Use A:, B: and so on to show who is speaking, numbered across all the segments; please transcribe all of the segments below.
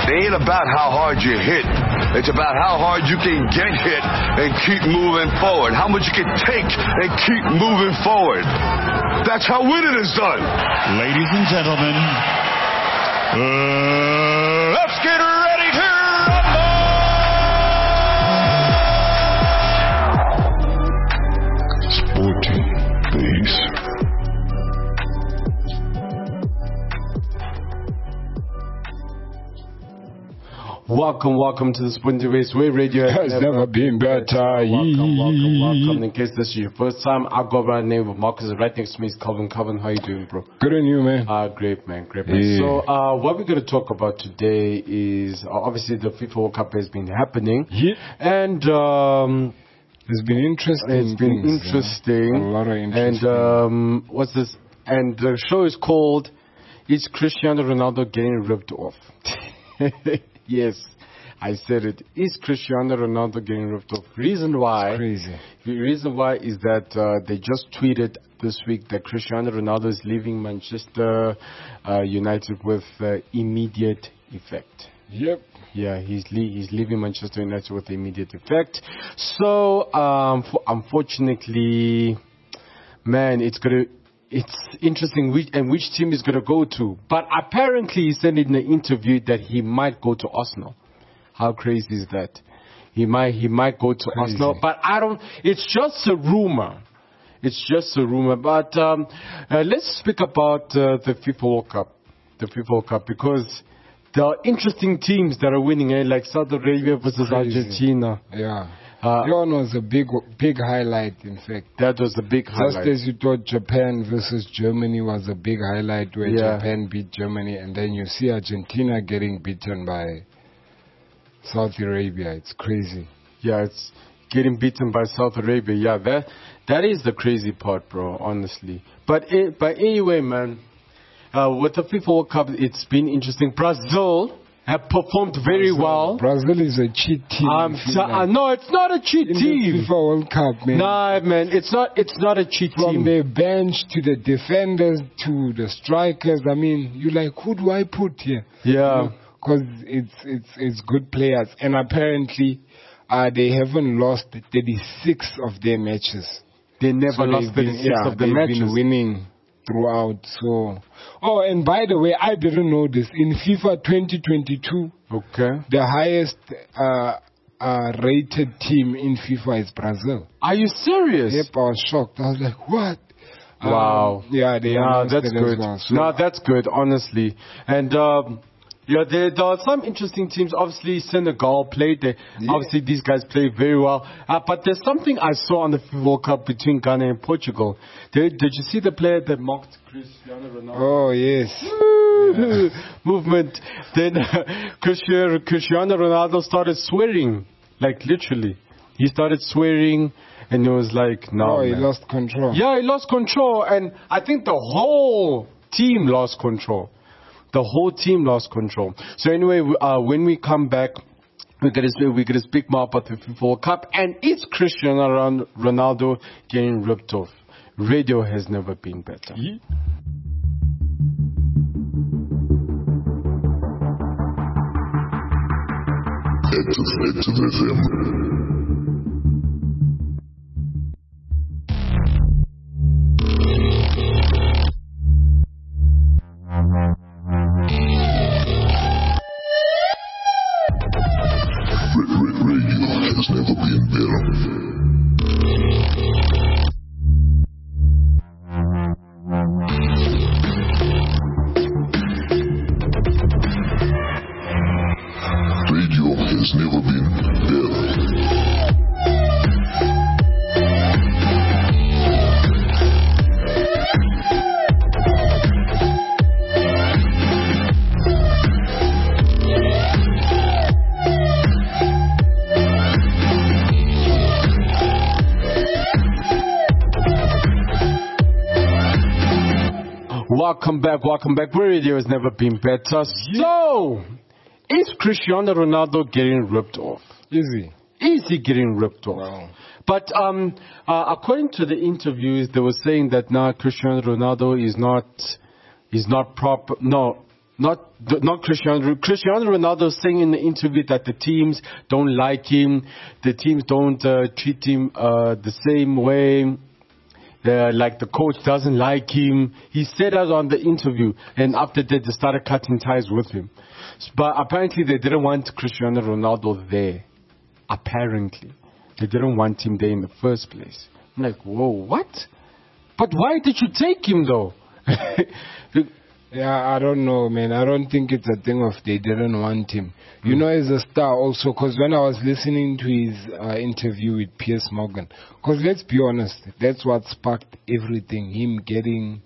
A: It ain't about how hard you hit. It's about how hard you can get hit and keep moving forward. How much you can take and keep moving forward. That's how winning is done.
B: Ladies and gentlemen, let's get ready to rumble!
A: Sporty Base.
C: Welcome to the Sporty Base, where radio
D: has never been better.
C: Welcome. In case this is your first time, I go by the name of Marcus. Right next to me is Calvin. Calvin, how you doing, bro?
D: Good on you, man.
C: Great, man.
D: Yeah.
C: So, what we're going to talk about today is obviously the FIFA World Cup has been happening, and
D: it's been interesting.
C: It's been interesting.
D: A lot of interesting.
C: And what's this? And the show is called "Is Cristiano Ronaldo Getting Ripped Off?" Yes, I said it. Is Cristiano Ronaldo getting ripped off? Reason why?
D: Crazy.
C: The reason why is that they just tweeted this week that Cristiano Ronaldo is leaving Manchester United with immediate effect.
D: Yep.
C: Yeah, he's leaving Manchester United with immediate effect. So, unfortunately, man, it's interesting which team is going to go to. But apparently he said in the interview that he might go to Arsenal. How crazy is that? He might go to Arsenal. But it's just a rumor. It's just a rumor. But let's speak about the FIFA World Cup. The FIFA World Cup, because there are interesting teams that are winning, like Saudi Arabia versus Argentina.
D: Yeah. Yon was a big highlight, in fact.
C: That was a big highlight.
D: Just as you thought Japan versus Germany was a big highlight where Japan beat Germany, and then you see Argentina getting beaten by Saudi Arabia. It's crazy.
C: Yeah, it's getting beaten by Saudi Arabia. Yeah, that is the crazy part, bro, honestly. But anyway, man, with the FIFA World Cup, it's been interesting. Brazil have performed very well.
D: Brazil is a cheat team.
C: No, it's not a cheat team.
D: The FIFA World Cup, man.
C: Nah, man, it's not a cheat team.
D: From the bench to the defenders to the strikers. I mean, you're like, who do I put here?
C: Yeah,
D: because it's good players, and apparently they haven't lost 36 of their matches.
C: They never lost 36 of the matches.
D: They've been winning throughout. So, and by the way, I didn't know this. In FIFA 2022, the highest rated team in FIFA is Brazil.
C: Are you serious?
D: Yep, I was shocked. I was like, what?
C: Wow.
D: That's
C: good.
D: Well. So,
C: no, that's good, honestly. And there are some interesting teams. Obviously, Senegal played. Obviously, these guys play very well. But there's something I saw on the FIFA World Cup between Ghana and Portugal. Did you see the player that mocked Cristiano Ronaldo?
D: Oh, yes.
C: Movement. Then Cristiano Ronaldo started swearing, like literally. He started swearing, and it was like, no.
D: Oh, he lost control.
C: Yeah, he lost control, and I think the whole team lost control. The whole team lost control. So anyway, when we come back, we're gonna speak more about the FIFA World Cup, and is Cristiano Ronaldo getting ripped off? Radio has never been better. Welcome back. Radio has never been better. So, is Cristiano Ronaldo getting ripped off?
D: Is
C: he getting ripped off?
D: Wow.
C: But according to the interviews, they were saying that now Cristiano Ronaldo is not proper. No, Not Cristiano. Cristiano Ronaldo saying in the interview that the teams don't like him. The teams don't treat him the same way. Like the coach doesn't like him. He said that on the interview, and after that they started cutting ties with him. But apparently they didn't want Cristiano Ronaldo there. Apparently. They didn't want him there in the first place. I'm like, whoa, what? But why did you take him though?
D: Yeah, I don't know, man. I don't think it's a thing of they didn't want him. You know, as a star also, because when I was listening to his interview with Piers Morgan, because let's be honest, that's what sparked everything. Him getting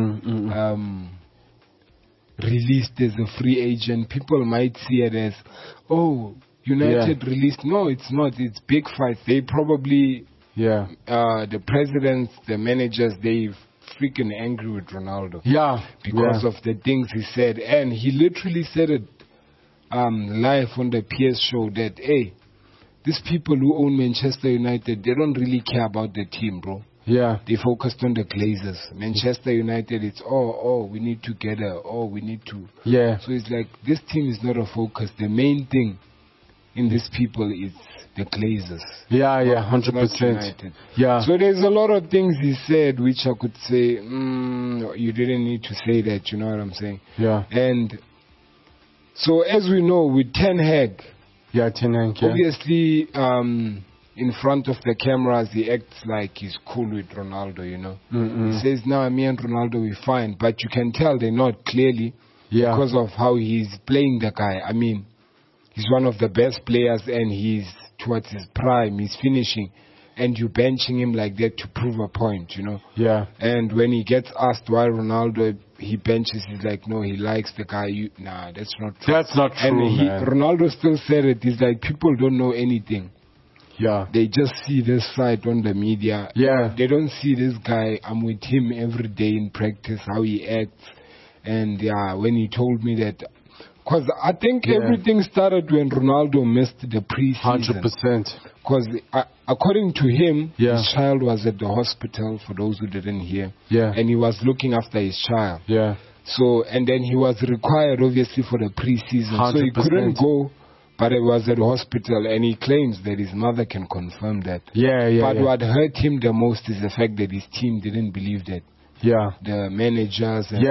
D: released as a free agent. People might see it as, oh, United released. No, it's not. It's big fight. They probably, the presidents, the managers, they've freaking angry with Ronaldo.
C: Yeah.
D: Because of the things he said. And he literally said it live on the PS show that, hey, these people who own Manchester United, they don't really care about the team, bro.
C: Yeah.
D: They focused on the Glazers. Manchester United, it's, we need to get we need to.
C: Yeah.
D: So it's like, this team is not a focus. The main thing in these people is the Glazers.
C: Yeah, 100%. Yeah.
D: So there's a lot of things he said which I could say, you didn't need to say that, you know what I'm saying?
C: Yeah.
D: And so as we know, with Ten Hag, obviously, in front of the cameras, he acts like he's cool with Ronaldo, you know. He says, no, me and Ronaldo, we're fine. But you can tell they're not clearly because of how he's playing the guy. I mean, he's one of the best players and he's towards his prime. He's finishing. And you benching him like that to prove a point, you know. Yeah. And when he gets asked why Ronaldo, he benches, he's like, no, he likes the guy. Nah, that's not true.
C: That's not true,
D: and Ronaldo still said it. He's like, people don't know anything.
C: Yeah.
D: They just see this side on the media.
C: Yeah.
D: They don't see this guy. I'm with him every day in practice, how he acts. And when he told me that, because I think everything started when Ronaldo missed the preseason.
C: 100%.
D: Because according to him, his child was at the hospital, for those who didn't hear. Yeah. And he was looking after his child. Yeah. So, and then he was required, obviously, for the preseason.
C: 100%.
D: So he couldn't go, but he was at the hospital. And he claims that his mother can confirm that. But what hurt him the most is the fact that his team didn't believe that. Yeah. The managers. And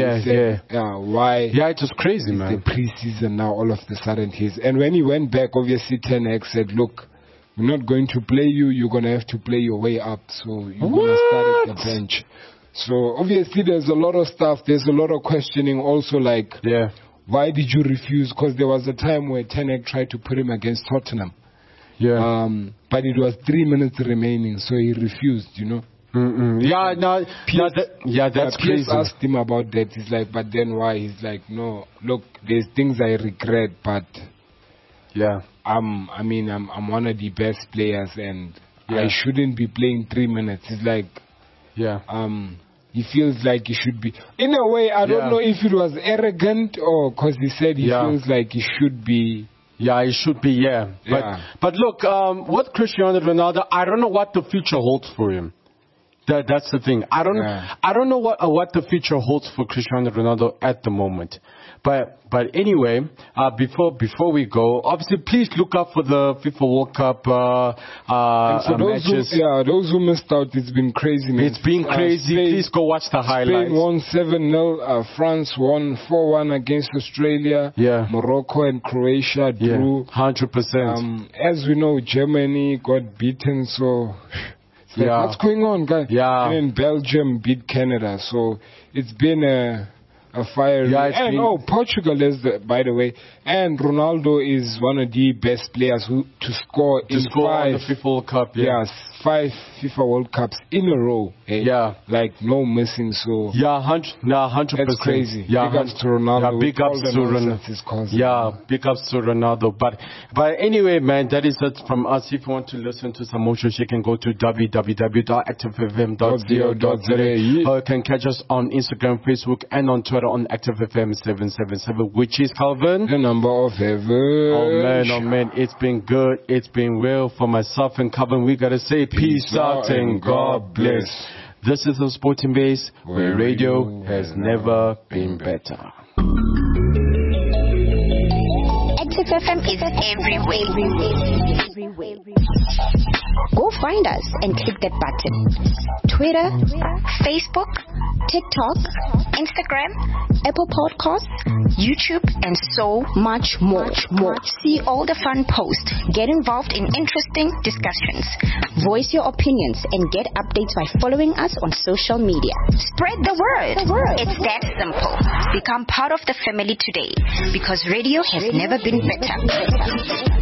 D: why?
C: Yeah, it was crazy, man.
D: The preseason now, all of a sudden, and when he went back, obviously, Ten Hag said, look, we're not going to play you. You're going to have to play your way up. So you're going to start at the bench. So obviously, there's a lot of stuff. There's a lot of questioning also, like, why did you refuse? Because there was a time where Ten Hag tried to put him against Tottenham. Yeah. But it was 3 minutes remaining, so he refused, you know.
C: That's crazy.
D: Pierce asked him about that. He's like, but then why? He's like, no, look, there's things I regret, but I'm one of the best players, and I shouldn't be playing 3 minutes. He's like, he feels like he should be. In a way, I don't know if it was arrogant or because he said he feels like he should be.
C: Yeah, it should be, But look, what Cristiano Ronaldo, I don't know what the future holds for him. That's the thing. I don't know what the future holds for Cristiano Ronaldo at the moment. But anyway, before we go, obviously please look up for the FIFA World Cup
D: and for those
C: matches.
D: Those who missed out, it's been crazy, man.
C: It's been crazy. Please go watch the highlights.
D: Spain won 7-0. France won 4-1 against Australia. Yeah. Morocco and Croatia drew.
C: 100%.
D: As we know, Germany got beaten, so what's going on, guys? Yeah. And then Belgium beat Canada, so it's been a fiery. And Portugal is, by the way, and Ronaldo is one of the best players to score in 5
C: on the FIFA World Cup.
D: Yes, 5 FIFA World Cups in a row. Like no missing. So
C: 100%.
D: That's crazy. Big ups to Ronaldo.
C: Big ups to Ronaldo. Big ups to Ronaldo. But anyway, man, that is it from us. If you want to listen to some more shows, you can go to www.activefm.co.za, or you can catch us on Instagram, Facebook, and on Twitter on ActiveFM777, which is Calvin.
D: The number of heaven.
C: Oh man, it's been good. It's been real. For myself and Calvin, we gotta say peace out and God bless. This is the Sporting Base, where radio has never been better.
E: FM is everywhere. Go find us and click that button. Twitter, Facebook, TikTok, Instagram, Apple Podcasts, YouTube, and so much more. See all the fun posts. Get involved in interesting discussions. Voice your opinions and get updates by following us on social media. Spread the word. It's that simple. Become part of the family today because radio has never been better.